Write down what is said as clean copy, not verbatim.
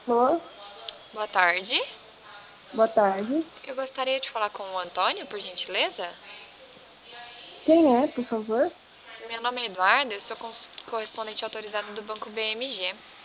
Alô, Boa tarde. boa tarde. Eu gostaria de falar com o Antônio, por gentileza. Quem é, por favor? Meu nome é Eduardo, eu sou correspondente autorizado do Banco BMG.